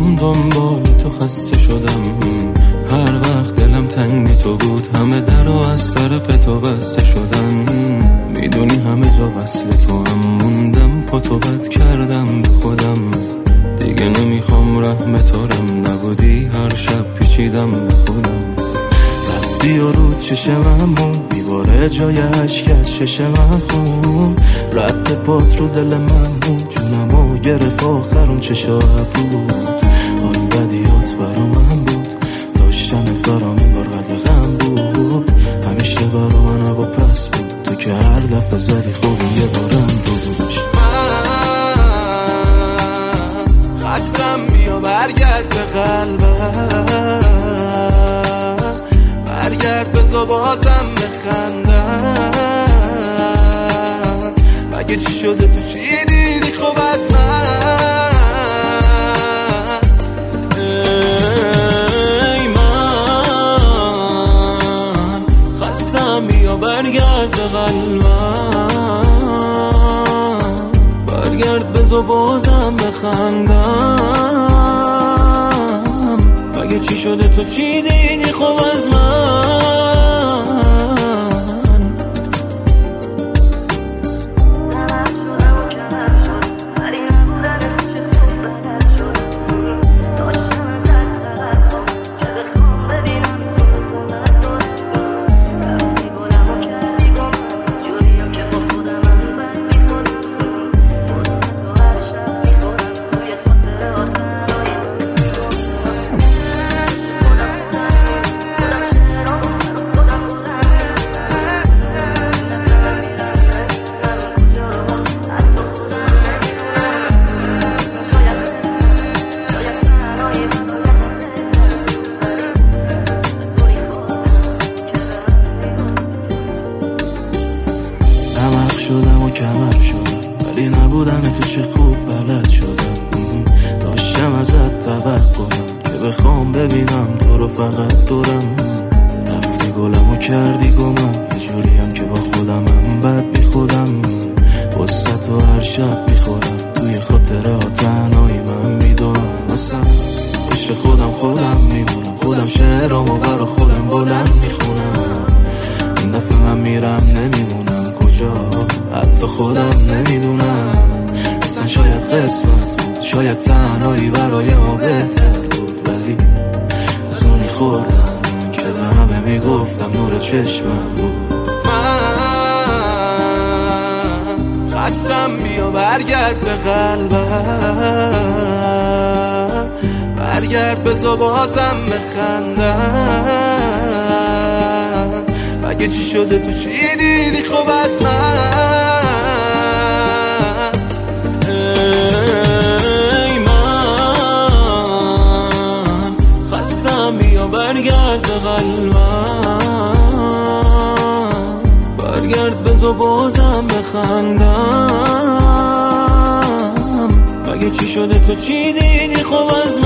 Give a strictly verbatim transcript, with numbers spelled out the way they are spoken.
میام دنبال تو، خسته شدم. هر وقت دلم تنگ تو بود، همه در و از طرف تو بسته شدن. میدونی همه جا وصل تو هم موندم، پا تو بد کردم به خودم. دیگه نمیخوام رحم تارم، نبودی هر شب پیچیدم به خودم. رفتی و رو چشم من میباره جای عشق از چشم من خون. رد پات رو دل من بود، جونمو گرفت آخر اون چه شاید بود. حال بدیات برا من بود، داشتنت برام انگار قد غم بود. همیشه برا من هوا پس بود، تو که هر دفعه زدی خوبی یه بارم روش. من خستم، بیا برگرد به قلبم، برگرد بزا بازم بخندم. مگه چی شده تو چی دیدی خوب از من؟ ای من خستم، بیا برگرد به قلبم، برگرد بزا بازم بخندم. مگه چی شده تو چی دیدی خوب از من؟ شدم و کمر شدم، ولی نبودم تو چه خوب بلد شدم. داشتم ازت توقعم که بخوام ببینم تو رو فقط دورم. رفتی گلم و کردی گمم، یه جوریم که با خودمم بد بی خودم. وسط و هر شب میخورم، توی خاطره ها تنهایی من میدونم. اصلا پشت خودم خودم میمونم، خودم شعرامو برا خودم بلند میخونم. این دفعه من میرم نمیمونم کجا، حتی خودم نمیدونم. اصلا شاید قسمت بود، شاید تنهایی برای ما بهتر بود. ولی از اونی خوردم که به همه میگفتم نور چشمم بود. من خستم، بیا برگرد به قلبم، برگرد بزا بازم بخندم. مگه چی شده تو چی دیدی خوب از من؟ ای من خستم، بیا برگرد به قلبم، برگرد بزا بازم بخندم. مگه چی شده تو چی دیدی خوب از من؟